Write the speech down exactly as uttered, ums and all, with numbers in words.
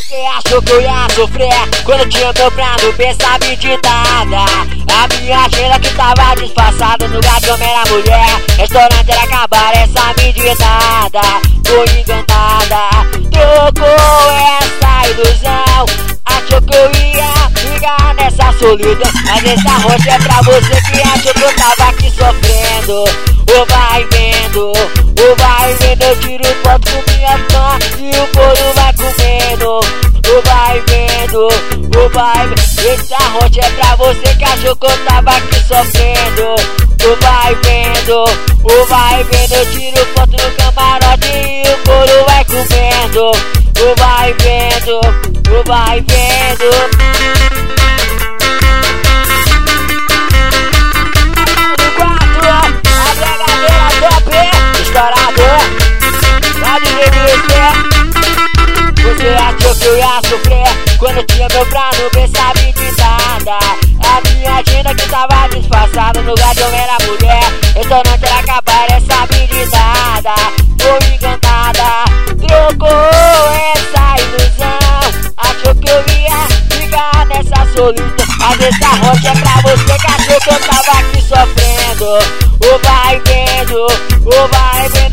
Você achou que eu ia sofrer quando tinha meu plano, pensava em de nada. A minha agenda que tava disfarçada, no lugar de homem era mulher, restaurante era acabar, essa meninada tô enganada. Trocou essa ilusão, achou que eu ia ficar nessa solidão. Mas essa rocha é pra você que achou que eu tava aqui sofrendo. Ô vai vendo, ô vai vendo, eu tiro foto com minha fã e o couro vai comendo. Ô vai vendo, ô vai vendo, essa rocha é pra você que achou que eu tava aqui sofrendo. Ô vai vendo, ô vai vendo, eu tiro foto no camarote e o couro vai comendo. Ô vai vendo, ô vai vendo. Você achou que eu ia sofrer quando tinha meu plano, pensava em de nada. A minha agenda que tava disfarçada, no lugar de homem era mulher, restaurante era acabar, essa meninada tô enganada. Trocou essa ilusão, achou que eu ia ficar nessa solidão. Mas essa rocha é pra você que achou que eu tava aqui sofrendo. Ô vai vendo, ô vai vendo,